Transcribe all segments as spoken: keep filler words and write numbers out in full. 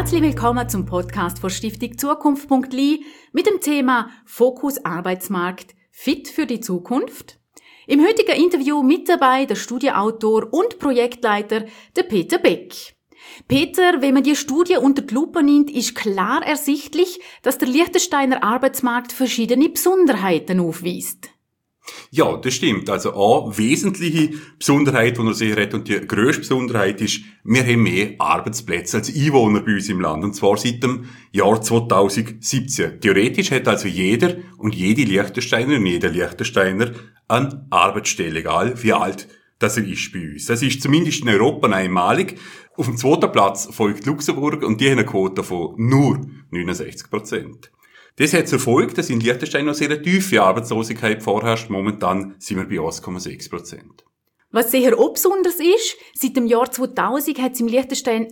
Herzlich willkommen zum Podcast von Stiftung Zukunft punkt L I mit dem Thema Fokus Arbeitsmarkt – Fit für die Zukunft. Im heutigen Interview mit dabei der Studienautor und Projektleiter, der Peter Beck. Peter, wenn man die Studie unter die Lupe nimmt, ist klar ersichtlich, dass der Liechtensteiner Arbeitsmarkt verschiedene Besonderheiten aufweist. Ja, das stimmt. Also eine wesentliche Besonderheit, die er sicher hat, und die grösste Besonderheit ist, wir haben mehr Arbeitsplätze als Einwohner bei uns im Land, und zwar seit dem Jahr zweitausendsiebzehn. Theoretisch hat also jeder und jede Liechtensteiner und jeder Liechtensteiner eine Arbeitsstelle, egal wie alt das er ist bei uns. Das ist zumindest in Europa einmalig. Auf dem zweiten Platz folgt Luxemburg und die haben eine Quote von nur neunundsechzig Prozent. Das hat zur Folge, dass in Liechtenstein noch sehr eine tiefe Arbeitslosigkeit vorherrscht. Momentan sind wir bei eins Komma sechs Prozent. Was sicher auch besonders ist, seit dem Jahr zweitausend hat es im Liechtenstein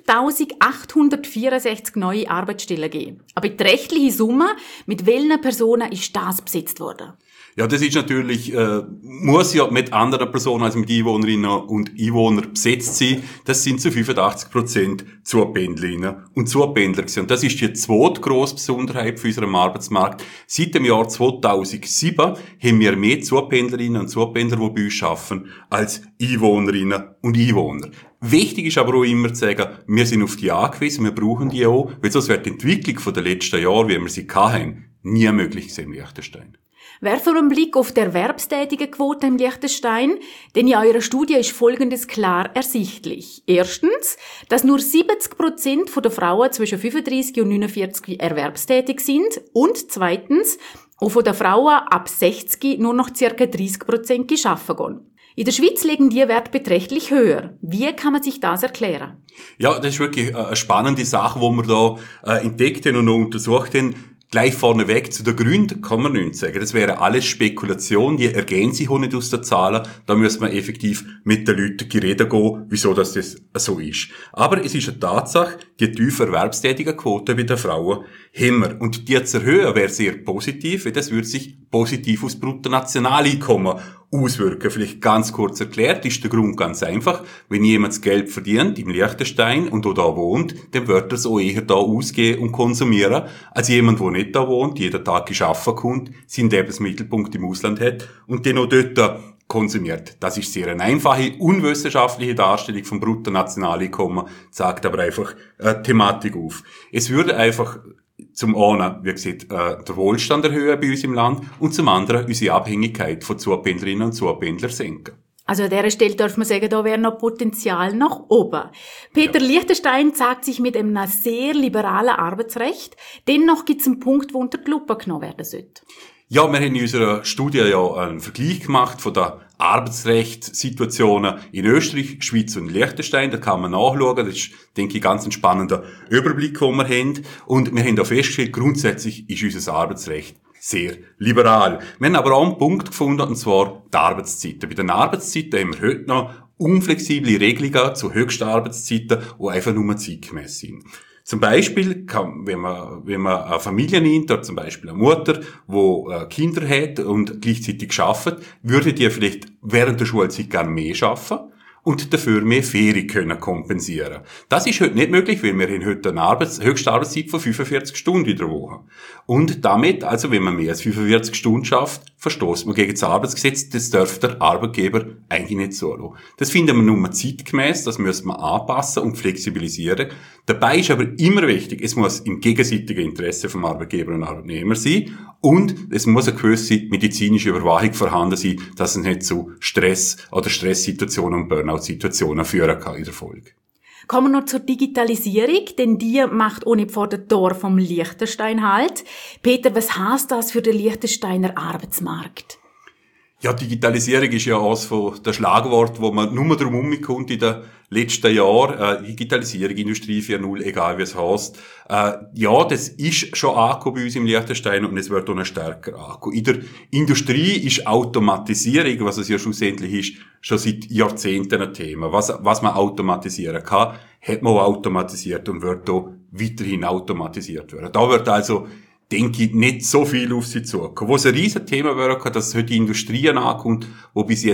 elftausendachthundertvierundsechzig neue Arbeitsstellen gegeben. Eine beträchtliche Summe, mit welchen Personen ist das besetzt worden? Ja, das ist natürlich, äh, muss ja mit anderen Personen als mit Einwohnerinnen und Einwohnern besetzt sein. Das sind zu fünfundachtzig Prozent Zupendlerinnen und Zupendler gewesen. Und das ist die zweite grosse Besonderheit für unseren Arbeitsmarkt. Seit dem Jahr zweitausendsieben haben wir mehr Zupendlerinnen und Zupendler, die bei uns arbeiten, als Einwohnerinnen und Einwohner. Wichtig ist aber auch immer zu sagen, wir sind auf die angewiesen, wir brauchen die auch, weil sonst wäre die Entwicklung von den letzten Jahren, wie wir sie hatten, nie möglich gewesen im Liechtenstein. Werfen einen Blick auf die Erwerbstätigenquote im Liechtenstein, denn in eurer Studie ist Folgendes klar ersichtlich. Erstens, dass nur siebzig Prozent der Frauen zwischen fünfunddreissig und neunundvierzig erwerbstätig sind, und zweitens, auch von den Frauen ab sechzig nur noch ca. dreißig Prozent arbeiten gehen. In der Schweiz liegen die Werte beträchtlich höher. Wie kann man sich das erklären? Ja, das ist wirklich eine spannende Sache, die wir da entdeckt haben und noch untersucht haben. Gleich vorneweg zu den Gründen kann man nichts sagen. Das wäre alles Spekulation, die ergehen sich auch nicht aus den Zahlen. Da müssen wir effektiv mit den Leuten reden gehen, wieso das, das so ist. Aber es ist eine Tatsache, die tiefe Erwerbstätigenquote bei den Frauen haben wir. Und die zu erhöhen wäre sehr positiv, weil das würde sich positiv aufs Bruttonationaleinkommen auswirken. Vielleicht ganz kurz erklärt, ist der Grund ganz einfach. Wenn jemand das Geld verdient im Liechtenstein und da wohnt, dann wird er es auch eher da ausgeben und konsumieren, als jemand, der nicht da wohnt, jeden Tag arbeiten kommt, seinen Lebensmittelpunkt im Ausland hat und den auch dort konsumiert. Das ist sehr eine einfache, unwissenschaftliche Darstellung vom Bruttonationaleinkommen, zeigt aber einfach eine Thematik auf. Es würde einfach zum einen, wie gesagt, äh, der Wohlstand erhöhen bei uns im Land und zum anderen unsere Abhängigkeit von Zupendlerinnen und Zupendlern senken. Also an dieser Stelle darf man sagen, da wäre noch Potenzial nach oben. Peter, ja. Liechtenstein zeigt sich mit einem sehr liberalen Arbeitsrecht. Dennoch gibt es einen Punkt, wo unter die Lupe genommen werden sollte. Ja, wir haben in unserer Studie ja einen Vergleich gemacht von der Arbeitsrechtssituationen in Österreich, Schweiz und Liechtenstein. Da kann man nachschauen. Das ist, denke ich, ganz ein spannender Überblick, den wir haben. Und wir haben auch festgestellt, grundsätzlich ist unser Arbeitsrecht sehr liberal. Wir haben aber auch einen Punkt gefunden, und zwar die Arbeitszeiten. Bei den Arbeitszeiten haben wir heute noch unflexible Regelungen zu höchsten Arbeitszeiten, die einfach nur zeitgemäss sind. Zum Beispiel kann, wenn man, wenn man eine Familie nimmt, oder zum Beispiel eine Mutter, die Kinder hat und gleichzeitig arbeitet, würde die vielleicht während der Schulzeit gerne mehr arbeiten und dafür mehr Ferien können kompensieren. Das ist heute nicht möglich, weil wir haben heute eine Arbeits-, höchste Arbeitszeit von fünfundvierzig Stunden in der Woche. Und damit, also wenn man mehr als fünfundvierzig Stunden schafft, verstößt man gegen das Arbeitsgesetz. Das darf der Arbeitgeber eigentlich nicht so. Das finden wir nur zeitgemäss, das müssen wir anpassen und flexibilisieren. Dabei ist aber immer wichtig, es muss im gegenseitigen Interesse vom Arbeitgeber und Arbeitnehmer sein und es muss eine gewisse medizinische Überwachung vorhanden sein, dass es nicht zu Stress oder Stresssituationen und Burnout-Situationen führen kann in der Folge. Kommen wir noch zur Digitalisierung, denn die macht auch nicht vor dem Tor vom Liechtenstein halt. Peter, was heisst das für den Liechtensteiner Arbeitsmarkt? Ja, Digitalisierung ist ja eines von der Schlagwort, wo man nur darum herumkommt in den letzten Jahren. Äh, Digitalisierung, Industrie vier Punkt null, egal wie es heisst. Äh, ja, das ist schon angekommen bei uns im Liechtenstein und es wird auch noch stärker angekommen. In der Industrie ist Automatisierung, was es ja schlussendlich ist, schon seit Jahrzehnten ein Thema. Was, was man automatisieren kann, hat man auch automatisiert und wird auch weiterhin automatisiert werden. Da wird also, denke ich, nicht so viel auf sie zukommen. Wo es ein riesen Thema wäre, dass es heute Industrien ankommt, wo bis jetzt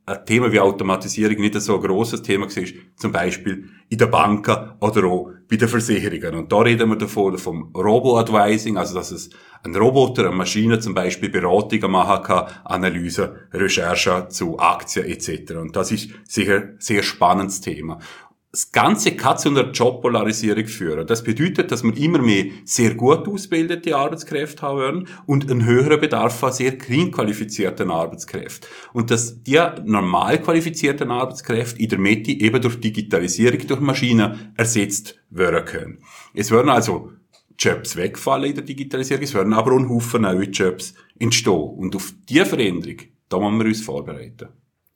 ein Thema wie Automatisierung nicht so ein grosses Thema war, zum Beispiel in den Banken oder auch bei den Versicherungen. Und da reden wir davon, vom Robo-Advising, also dass es ein Roboter, eine Maschine zum Beispiel Beratungen machen kann, Analyse, Recherche zu Aktien et cetera. Und das ist sicher ein sehr spannendes Thema. Das Ganze kann zu einer Jobpolarisierung führen. Das bedeutet, dass wir immer mehr sehr gut ausgebildete Arbeitskräfte haben werden und einen höheren Bedarf an sehr gering qualifizierten Arbeitskräften. Und dass die normal qualifizierten Arbeitskräfte in der Mitte eben durch Digitalisierung, durch Maschinen ersetzt werden können. Es werden also Jobs wegfallen in der Digitalisierung, es werden aber auch ein Haufen neue Jobs entstehen. Und auf diese Veränderung, da müssen wir uns vorbereiten.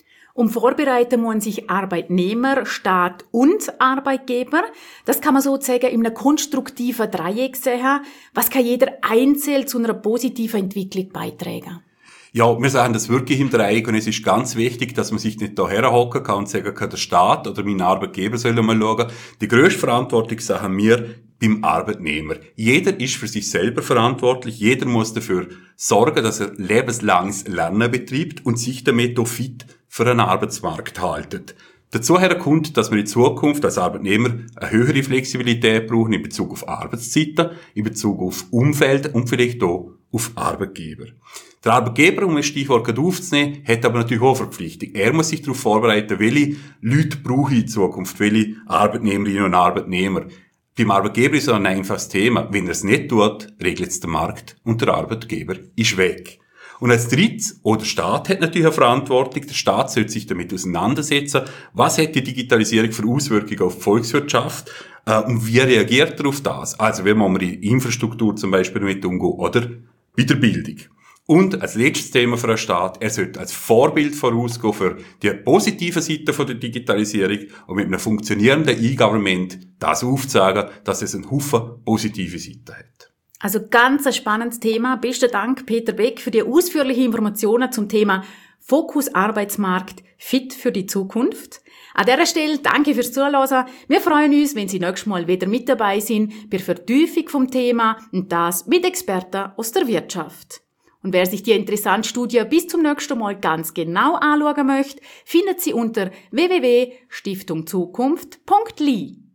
Um vorbereiten müssen sich Arbeitnehmer, Staat und Arbeitgeber. Das kann man sozusagen in einem konstruktiven Dreieck sehen. Was kann jeder einzeln zu einer positiven Entwicklung beitragen? Ja, wir sagen das wirklich im Dreieck und es ist ganz wichtig, dass man sich nicht da herhocken kann und sagen kann, der Staat oder mein Arbeitgeber soll mal schauen. Die grösste Verantwortung sagen wir beim Arbeitnehmer. Jeder ist für sich selber verantwortlich. Jeder muss dafür sorgen, dass er lebenslanges Lernen betreibt und sich damit auch fit für einen Arbeitsmarkt haltet. Dazu kommt, dass wir in Zukunft als Arbeitnehmer eine höhere Flexibilität brauchen in Bezug auf Arbeitszeiten, in Bezug auf Umfeld und vielleicht auch auf Arbeitgeber. Der Arbeitgeber, um ein Stichwort aufzunehmen, hat aber natürlich auch eine Verpflichtung. Er muss sich darauf vorbereiten, welche Leute brauche ich in Zukunft, welche Arbeitnehmerinnen und Arbeitnehmer. Beim Arbeitgeber ist es ein einfaches Thema. Wenn er es nicht tut, regelt es der Markt und der Arbeitgeber ist weg. Und als drittes, auch der Staat hat natürlich eine Verantwortung. Der Staat sollte sich damit auseinandersetzen. Was hat die Digitalisierung für Auswirkungen auf die Volkswirtschaft? Äh, und wie reagiert er auf das? Also, wie muss man in Infrastruktur zum Beispiel damit umgehen? Oder bei der Bildung. Und als letztes Thema für den Staat, er sollte als Vorbild vorausgehen für die positive Seite von der Digitalisierung und mit einem funktionierenden E-Government das aufzeigen, dass es einen Haufen positive Seiten hat. Also ganz ein spannendes Thema. Besten Dank, Peter Beck, für die ausführlichen Informationen zum Thema Fokus Arbeitsmarkt fit für die Zukunft. An dieser Stelle danke fürs Zuhören. Wir freuen uns, wenn Sie nächstes Mal wieder mit dabei sind bei der Vertiefung vom Thema und das mit Experten aus der Wirtschaft. Und wer sich die interessante Studie bis zum nächsten Mal ganz genau anschauen möchte, findet sie unter w w w punkt stiftung zukunft punkt l i.